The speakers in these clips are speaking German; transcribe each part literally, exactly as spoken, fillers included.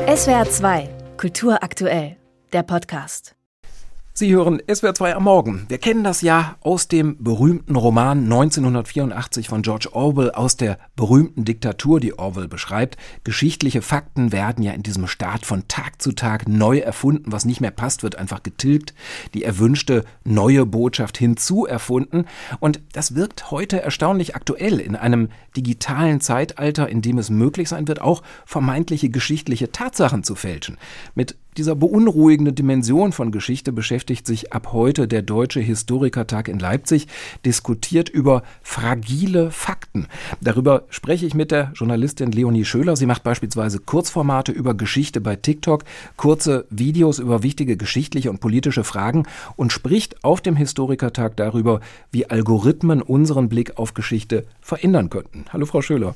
S W R zwei, Kultur aktuell, der Podcast. Sie hören S W R zwei am Morgen. Wir kennen das ja aus dem berühmten Roman neunzehnhundertvierundachtzig von George Orwell, aus der berühmten Diktatur, die Orwell beschreibt. Geschichtliche Fakten werden ja in diesem Staat von Tag zu Tag neu erfunden. Was nicht mehr passt, wird einfach getilgt. Die erwünschte neue Botschaft hinzuerfunden. Und das wirkt heute erstaunlich aktuell in einem digitalen Zeitalter, in dem es möglich sein wird, auch vermeintliche geschichtliche Tatsachen zu fälschen. Mit dieser beunruhigenden Dimension von Geschichte beschäftigt sich ab heute der Deutsche Historikertag in Leipzig, diskutiert über fragile Fakten. Darüber spreche ich mit der Journalistin Leonie Schöler. Sie macht beispielsweise Kurzformate über Geschichte bei TikTok, kurze Videos über wichtige geschichtliche und politische Fragen und spricht auf dem Historikertag darüber, wie Algorithmen unseren Blick auf Geschichte verändern könnten. Hallo Frau Schöler.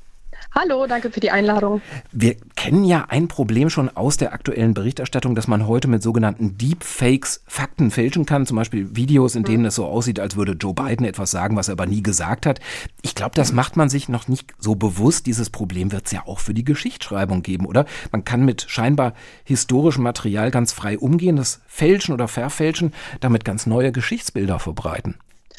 Hallo, danke für die Einladung. Wir kennen ja ein Problem schon aus der aktuellen Berichterstattung, dass man heute mit sogenannten Deepfakes Fakten fälschen kann. Zum Beispiel Videos, in denen es so aussieht, als würde Joe Biden etwas sagen, was er aber nie gesagt hat. Ich glaube, das macht man sich noch nicht so bewusst. Dieses Problem wird es ja auch für die Geschichtsschreibung geben, oder? Man kann mit scheinbar historischem Material ganz frei umgehen, das fälschen oder verfälschen, damit ganz neue Geschichtsbilder verbreiten.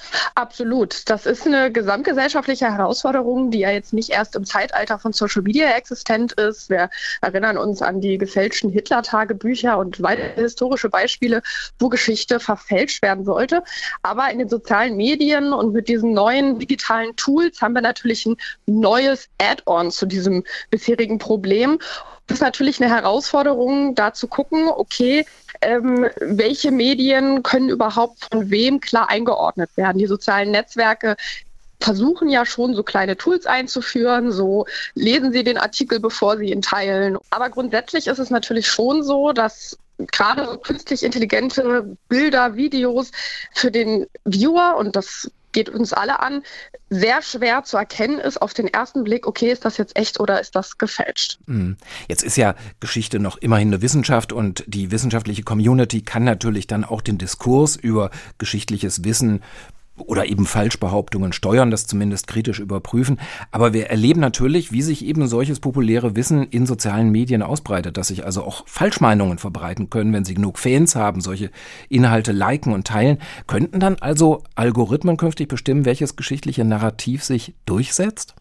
Absolut. Das ist eine gesamtgesellschaftliche Herausforderung, die ja jetzt nicht erst im Zeitalter von Social Media existent ist. Wir erinnern uns an die gefälschten Hitler-Tagebücher und weitere historische Beispiele, wo Geschichte verfälscht werden sollte. Aber in den sozialen Medien und mit diesen neuen digitalen Tools haben wir natürlich ein neues Add-on zu diesem bisherigen Problem. Das ist natürlich eine Herausforderung, da zu gucken, okay, ähm, welche Medien können überhaupt von wem klar eingeordnet werden. Die sozialen Netzwerke versuchen ja schon, so kleine Tools einzuführen, so lesen Sie den Artikel, bevor Sie ihn teilen. Aber grundsätzlich ist es natürlich schon so, dass gerade so künstlich intelligente Bilder, Videos für den Viewer, und das geht uns alle an, sehr schwer zu erkennen ist auf den ersten Blick, okay, ist das jetzt echt oder ist das gefälscht? Jetzt ist ja Geschichte noch immerhin eine Wissenschaft und die wissenschaftliche Community kann natürlich dann auch den Diskurs über geschichtliches Wissen oder eben Falschbehauptungen steuern, das zumindest kritisch überprüfen. Aber wir erleben natürlich, wie sich eben solches populäre Wissen in sozialen Medien ausbreitet, dass sich also auch Falschmeinungen verbreiten können, wenn sie genug Fans haben, solche Inhalte liken und teilen. Könnten dann also Algorithmen künftig bestimmen, welches geschichtliche Narrativ sich durchsetzt?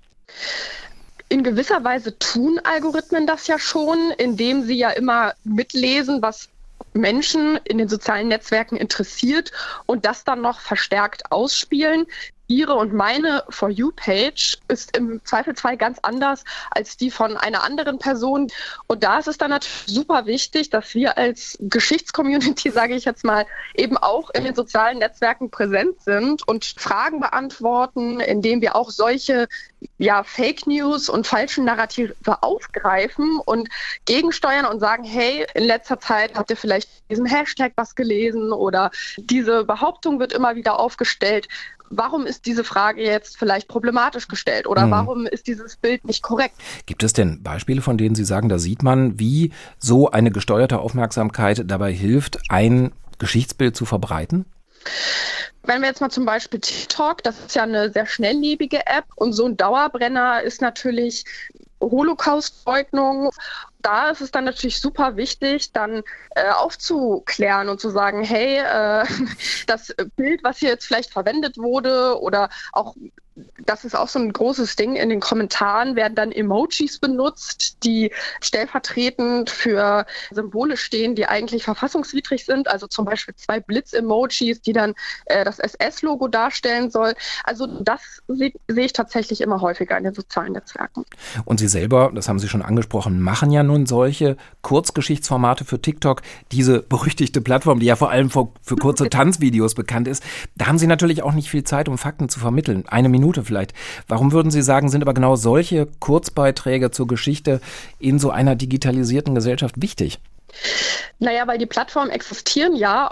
In gewisser Weise tun Algorithmen das ja schon, indem sie ja immer mitlesen, was Menschen in den sozialen Netzwerken interessiert und das dann noch verstärkt ausspielen. Ihre und meine For You-Page ist im Zweifelsfall ganz anders als die von einer anderen Person. Und da ist es dann natürlich super wichtig, dass wir als Geschichtscommunity, sage ich jetzt mal, eben auch in den sozialen Netzwerken präsent sind und Fragen beantworten, indem wir auch solche ja, Fake News und falschen Narrative aufgreifen und gegensteuern und sagen, hey, in letzter Zeit habt ihr vielleicht diesen Hashtag was gelesen oder diese Behauptung wird immer wieder aufgestellt. Warum ist diese Frage jetzt vielleicht problematisch gestellt oder mhm. warum ist dieses Bild nicht korrekt? Gibt es denn Beispiele, von denen Sie sagen, da sieht man, wie so eine gesteuerte Aufmerksamkeit dabei hilft, ein Geschichtsbild zu verbreiten? Wenn wir jetzt mal zum Beispiel TikTok, das ist ja eine sehr schnelllebige App und so ein Dauerbrenner ist natürlich Holocaust-Leugnung. Da ist es dann natürlich super wichtig, dann äh, aufzuklären und zu sagen, hey, äh, das Bild, was hier jetzt vielleicht verwendet wurde oder auch, das ist auch so ein großes Ding, in den Kommentaren werden dann Emojis benutzt, die stellvertretend für Symbole stehen, die eigentlich verfassungswidrig sind, also zum Beispiel zwei Blitz-Emojis, die dann äh, das S S-Logo darstellen soll. Also das sehe seh ich tatsächlich immer häufiger in den sozialen Netzwerken. Und Sie selber, das haben Sie schon angesprochen, machen ja nun solche Kurzgeschichtsformate für TikTok, diese berüchtigte Plattform, die ja vor allem für, für kurze Tanzvideos bekannt ist. Da haben Sie natürlich auch nicht viel Zeit, um Fakten zu vermitteln. Eine Minute vielleicht. Warum würden Sie sagen, sind aber genau solche Kurzbeiträge zur Geschichte in so einer digitalisierten Gesellschaft wichtig? Naja, weil die Plattformen existieren ja, ob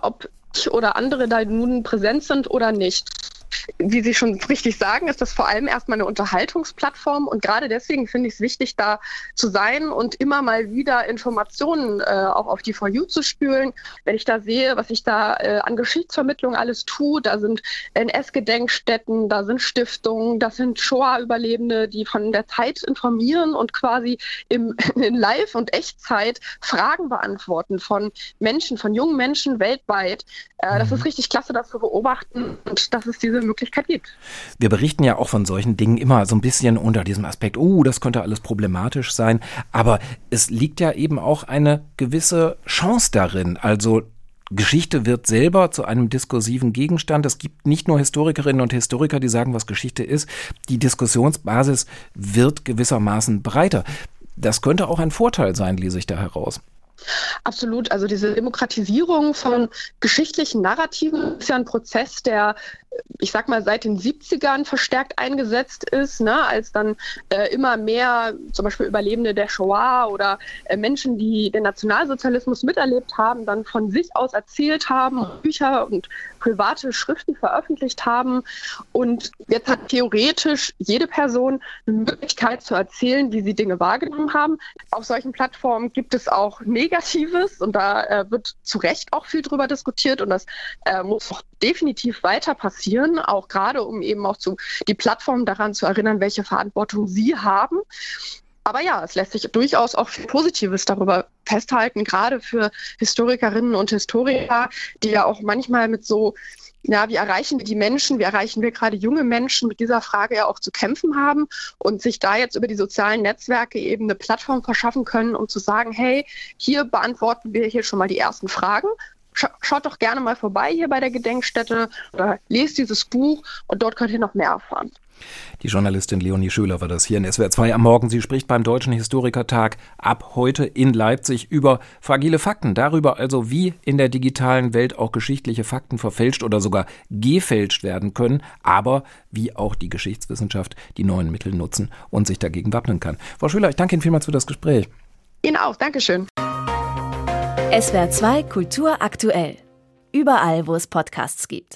oder andere da nun präsent sind oder nicht. Wie Sie schon richtig sagen, ist das vor allem erstmal eine Unterhaltungsplattform und gerade deswegen finde ich es wichtig, da zu sein und immer mal wieder Informationen äh, auch auf die For You zu spülen. Wenn ich da sehe, was ich da äh, an Geschichtsvermittlung alles tue, da sind N S-Gedenkstätten, da sind Stiftungen, das sind Shoah-Überlebende, die von der Zeit informieren und quasi im, in Live- und Echtzeit Fragen beantworten von Menschen, von jungen Menschen weltweit. Äh, das ist richtig klasse, das zu beobachten und dass es diese Möglichkeit gibt. Wir berichten ja auch von solchen Dingen immer so ein bisschen unter diesem Aspekt, oh, das könnte alles problematisch sein, aber es liegt ja eben auch eine gewisse Chance darin, also Geschichte wird selber zu einem diskursiven Gegenstand. Es gibt nicht nur Historikerinnen und Historiker, die sagen, was Geschichte ist. Die Diskussionsbasis wird gewissermaßen breiter. Das könnte auch ein Vorteil sein, lese ich da heraus. Absolut. Also diese Demokratisierung von geschichtlichen Narrativen ist ja ein Prozess, der, ich sag mal, seit den siebzigern verstärkt eingesetzt ist, ne, als dann äh, immer mehr zum Beispiel Überlebende der Shoah oder äh, Menschen, die den Nationalsozialismus miterlebt haben, dann von sich aus erzählt haben, Bücher und private Schriften veröffentlicht haben. Und jetzt hat theoretisch jede Person eine Möglichkeit zu erzählen, wie sie Dinge wahrgenommen haben. Auf solchen Plattformen gibt es auch Negatives und da äh, wird zu Recht auch viel drüber diskutiert und das äh, muss auch definitiv weiter passieren, auch gerade um eben auch zu, die Plattform daran zu erinnern, welche Verantwortung sie haben. Aber ja, es lässt sich durchaus auch viel Positives darüber festhalten, gerade für Historikerinnen und Historiker, die ja auch manchmal mit so, ja, wie erreichen wir die Menschen, wie erreichen wir gerade junge Menschen, mit dieser Frage ja auch zu kämpfen haben und sich da jetzt über die sozialen Netzwerke eben eine Plattform verschaffen können, um zu sagen, hey, hier beantworten wir hier schon mal die ersten Fragen. Schaut doch gerne mal vorbei hier bei der Gedenkstätte oder lest dieses Buch und dort könnt ihr noch mehr erfahren. Die Journalistin Leonie Schöler war das hier in S W R zwei am Morgen. Sie spricht beim Deutschen Historikertag ab heute in Leipzig über fragile Fakten. Darüber also, wie in der digitalen Welt auch geschichtliche Fakten verfälscht oder sogar gefälscht werden können, aber wie auch die Geschichtswissenschaft die neuen Mittel nutzen und sich dagegen wappnen kann. Frau Schöler, ich danke Ihnen vielmals für das Gespräch. Ihnen auch, Dankeschön. S W R zwei Kultur aktuell. Überall, wo es Podcasts gibt.